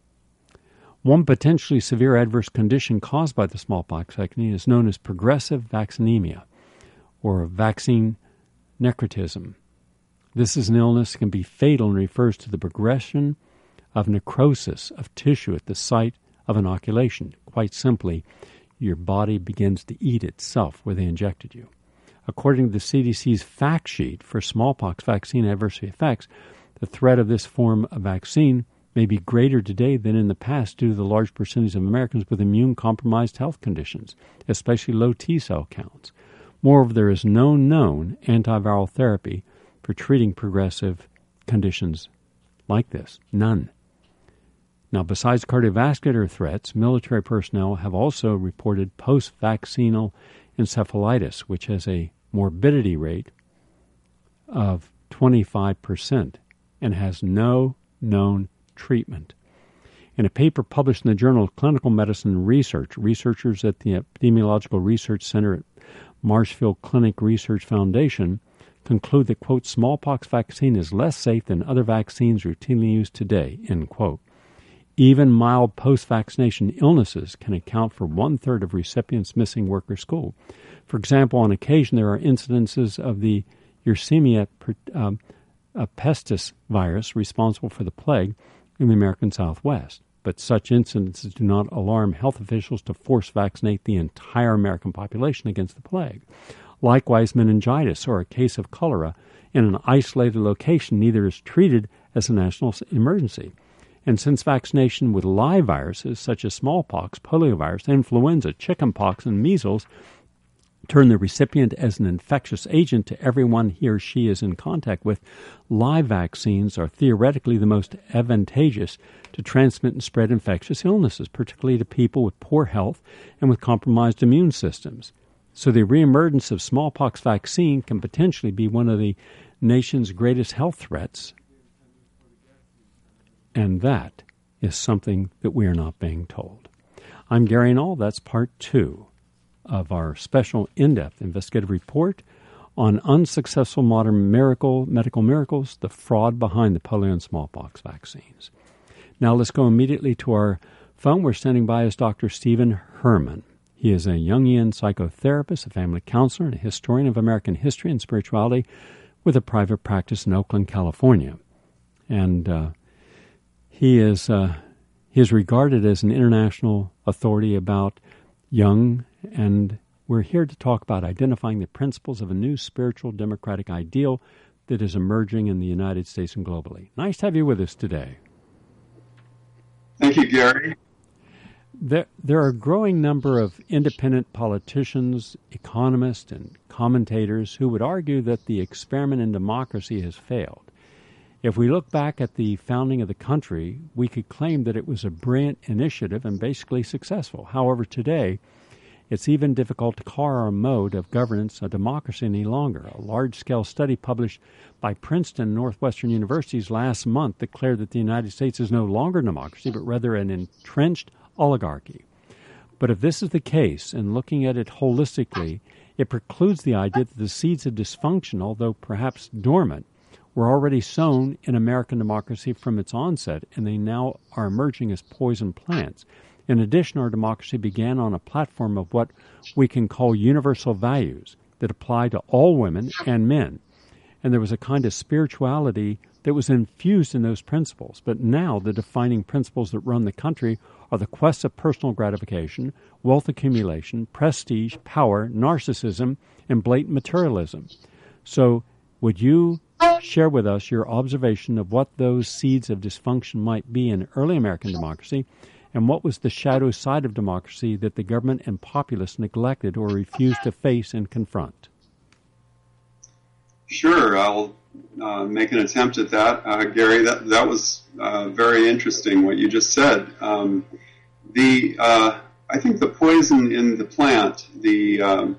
C: One potentially severe adverse condition caused by the smallpox vaccine is known as progressive vaccinemia or vaccine necrotism. This is an illness that can be fatal and refers to the progression of necrosis of tissue at the site of inoculation. Quite simply, your body begins to eat itself where they injected you. According to the C D C's fact sheet for smallpox vaccine adverse effects, the threat of this form of vaccine may be greater today than in the past due to the large percentage of Americans with immune-compromised health conditions, especially low T-cell counts. Moreover, there is no known antiviral therapy for treating progressive conditions like this. None. Now, besides cardiovascular threats, military personnel have also reported post-vaccinal encephalitis, which has a morbidity rate of twenty-five percent and has no known treatment. In a paper published in the Journal of Clinical Medicine and Research, researchers at the Epidemiological Research Center at Marshfield Clinic Research Foundation conclude that, quote, smallpox vaccine is less safe than other vaccines routinely used today, end quote. Even mild post-vaccination illnesses can account for one-third of recipients missing work or school. For example, on occasion there are incidences of the Yersinia um, pestis virus responsible for the plague in the American Southwest. But such incidences do not alarm health officials to force vaccinate the entire American population against the plague. Likewise, meningitis or a case of cholera in an isolated location neither is treated as a national emergency. And since vaccination with live viruses such as smallpox, poliovirus, influenza, chickenpox, and measles turn the recipient as an infectious agent to everyone he or she is in contact with, live vaccines are theoretically the most advantageous to transmit and spread infectious illnesses, particularly to people with poor health and with compromised immune systems. So the reemergence of smallpox vaccine can potentially be one of the nation's greatest health threats. And that is something that we are not being told. I'm Gary Null. That's part two of our special in-depth investigative report on unsuccessful modern miracle medical miracles, the fraud behind the polio and smallpox vaccines. Now let's go immediately to our phone. We're standing by is Doctor Stephen Herman. He is a Jungian psychotherapist, a family counselor, and a historian of American history and spirituality with a private practice in Oakland, California. And uh, he is uh, he is regarded as an international authority about Jung, and we're here to talk about identifying the principles of a new spiritual democratic ideal that is emerging in the United States and globally. Nice to have you with us today.
D: Thank you, Gary.
C: There, there are a growing number of independent politicians, economists, and commentators who would argue that the experiment in democracy has failed. If we look back at the founding of the country, we could claim that it was a brilliant initiative and basically successful. However, today, it's even difficult to call our mode of governance a democracy any longer. A large-scale study published by Princeton and Northwestern universities last month declared that the United States is no longer a democracy, but rather an entrenched oligarchy. But if this is the case, and looking at it holistically, it precludes the idea that the seeds of dysfunction, although perhaps dormant, were already sown in American democracy from its onset, and they now are emerging as poison plants. In addition, our democracy began on a platform of what we can call universal values that apply to all women and men. And there was a kind of spirituality that was infused in those principles. But now the defining principles that run the country are the quest of personal gratification, wealth accumulation, prestige, power, narcissism, and blatant materialism. So would you share with us your observation of what those seeds of dysfunction might be in early American democracy, and what was the shadow side of democracy that the government and populace neglected or refused to face and confront?
D: Sure, I'll uh, make an attempt at that. Uh, Gary, that, that was uh, very interesting what you just said. Um, the uh, I think the poison in the plant, the um,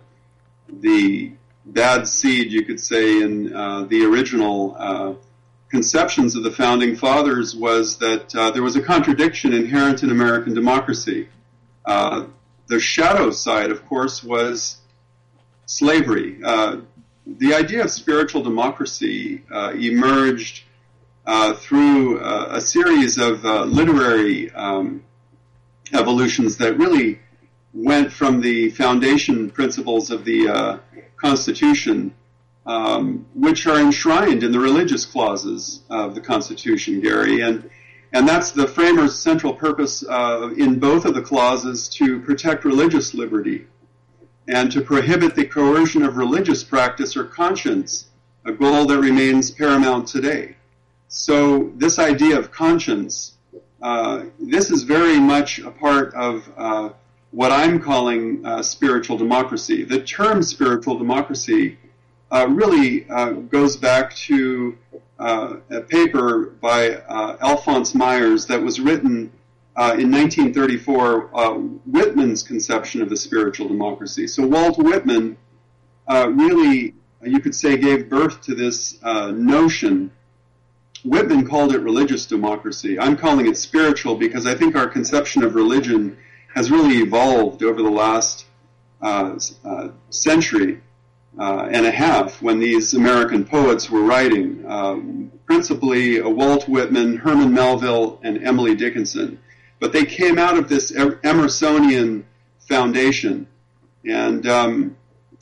D: the bad seed, you could say, in uh, the original uh, conceptions of the Founding Fathers was that uh, there was a contradiction inherent in American democracy. Uh, the shadow side, of course, was slavery. Uh, the idea of spiritual democracy uh, emerged uh, through uh, a series of uh, literary um, evolutions that really went from the foundation principles of the uh, Constitution, um, which are enshrined in the religious clauses of the Constitution, Gary. And and that's the framers' central purpose uh, in both of the clauses, to protect religious liberty and to prohibit the coercion of religious practice or conscience, a goal that remains paramount today. So this idea of conscience, uh, this is very much a part of uh, what I'm calling uh, spiritual democracy. The term spiritual democracy uh, really uh, goes back to uh, a paper by uh, Alphonse Myers that was written uh, in nineteen thirty-four, uh, Whitman's conception of the spiritual democracy. So Walt Whitman uh, really, you could say, gave birth to this uh, notion. Whitman called it religious democracy. I'm calling it spiritual because I think our conception of religion has really evolved over the last uh, uh, century uh, and a half when these American poets were writing, um, principally uh, Walt Whitman, Herman Melville, and Emily Dickinson. But they came out of this Emersonian foundation. And um,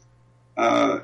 D: uh,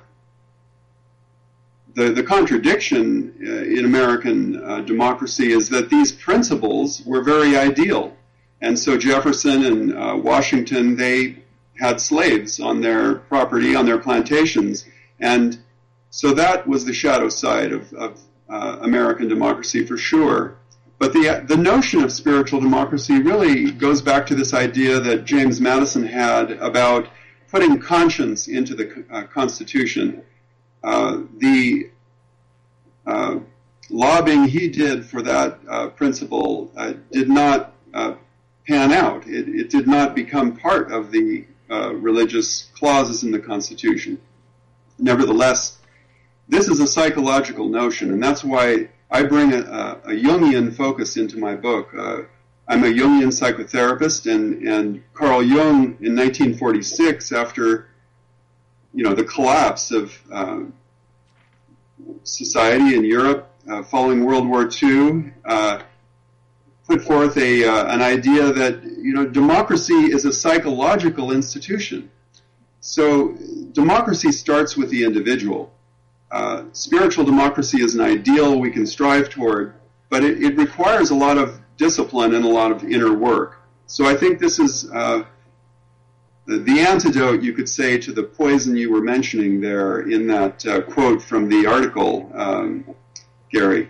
D: the, the contradiction uh, in American uh, democracy is that these principles were very ideal. And so Jefferson and uh, Washington, they had slaves on their property, on their plantations. And so that was the shadow side of, of uh, American democracy for sure. But the the notion of spiritual democracy really goes back to this idea that James Madison had about putting conscience into the uh, Constitution, uh, the uh, lobbying he did for that uh, principle uh, did not uh, pan out. It, it did not become part of the uh, religious clauses in the Constitution. Nevertheless, this is a psychological notion, and that's why I bring a, a Jungian focus into my book. Uh, I'm a Jungian psychotherapist, and, and Carl Jung in nineteen forty-six, after you know the collapse of uh, society in Europe uh, following World War Two, uh, put forth a uh, an idea that you know democracy is a psychological institution. So democracy starts with the individual. Uh, spiritual democracy is an ideal we can strive toward, but it, it requires a lot of discipline and a lot of inner work. So I think this is uh, the, the antidote, you could say, to the poison you were mentioning there in that uh, quote from the article, um, Gary.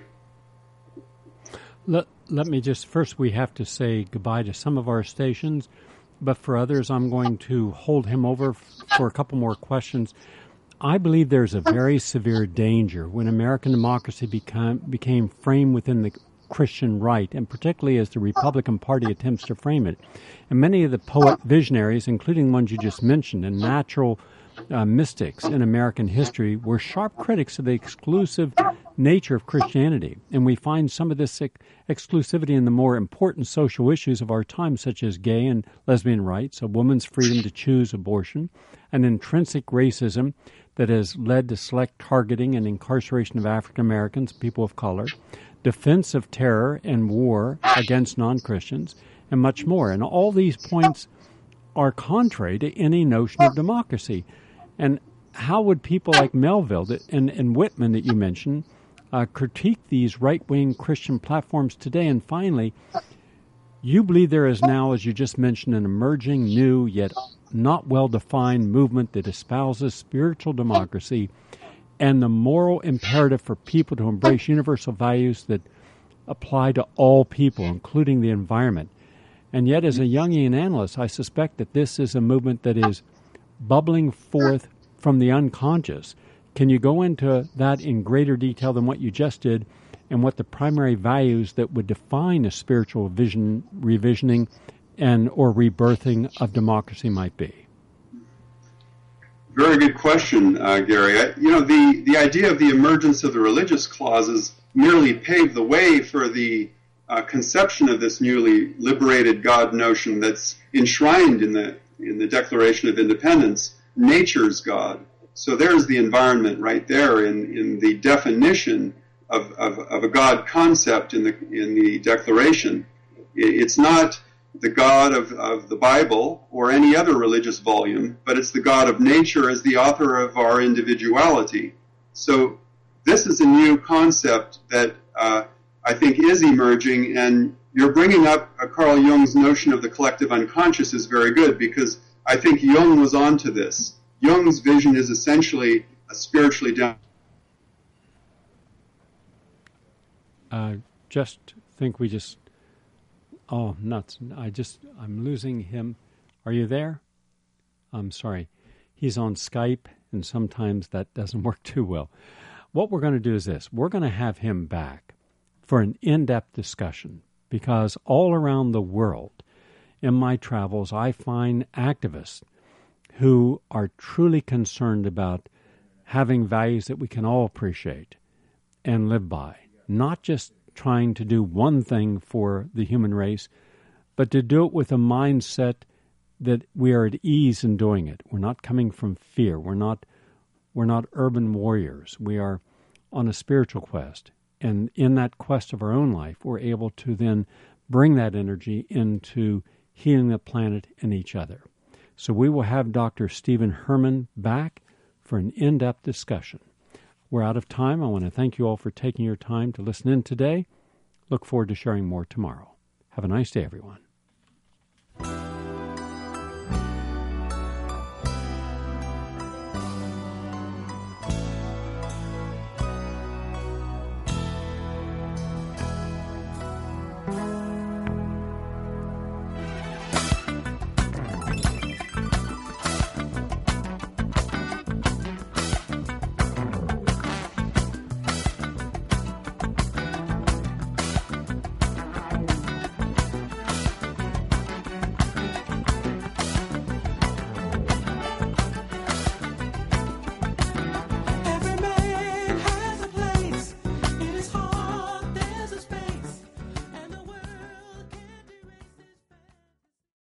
C: Let, let me just, first we have to say goodbye to some of our stations, but for others I'm going to hold him over for a couple more questions. I believe there's a very severe danger when American democracy became, became framed within the Christian right, and particularly as the Republican Party attempts to frame it. And many of the poet visionaries, including the ones you just mentioned, and natural uh, mystics in American history, were sharp critics of the exclusive nature of Christianity. And we find some of this ex- exclusivity in the more important social issues of our time, such as gay and lesbian rights, a woman's freedom to choose abortion, an intrinsic racism that has led to select targeting and incarceration of African Americans, people of color, defense of terror and war against non-Christians, and much more. And all these points are contrary to any notion of democracy. And how would people like Melville that, and, and Whitman that you mentioned uh, critique these right-wing Christian platforms today? And finally, you believe there is now, as you just mentioned, an emerging, new, yet not well-defined movement that espouses spiritual democracy and the moral imperative for people to embrace universal values that apply to all people, including the environment. And yet, as a Jungian analyst, I suspect that this is a movement that is bubbling forth from the unconscious. Can you go into that in greater detail than what you just did, and what the primary values that would define a spiritual vision, revisioning and or rebirthing of democracy might be?
D: Very good question, uh, Gary. I, you know, the, the idea of the emergence of the religious clauses merely paved the way for the uh, conception of this newly liberated God notion that's enshrined in the in the Declaration of Independence, nature's God. So there's the environment right there in, in the definition of, of, of a God concept in the in the Declaration. It's not the God of, of the Bible or any other religious volume, but it's the God of nature as the author of our individuality. So this is a new concept that uh, I think is emerging, and you're bringing up uh, Carl Jung's notion of the collective unconscious is very good, because I think Jung was onto this. Jung's vision is essentially a spiritually down.
C: Uh, just think we just... Oh, nuts. I just, I'm losing him. Are you there? I'm sorry. He's on Skype, and sometimes that doesn't work too well. What we're going to do is this. We're going to have him back for an in-depth discussion, because all around the world, in my travels, I find activists who are truly concerned about having values that we can all appreciate and live by, not just trying to do one thing for the human race, but to do it with a mindset that we are at ease in doing it. We're not coming from fear. We're not we're not urban warriors. We are on a spiritual quest. And in that quest of our own life, we're able to then bring that energy into healing the planet and each other. So we will have Doctor Stephen Herman back for an in-depth discussion. We're out of time. I want to thank you all for taking your time to listen in today. Look forward to sharing more tomorrow. Have a nice day, everyone.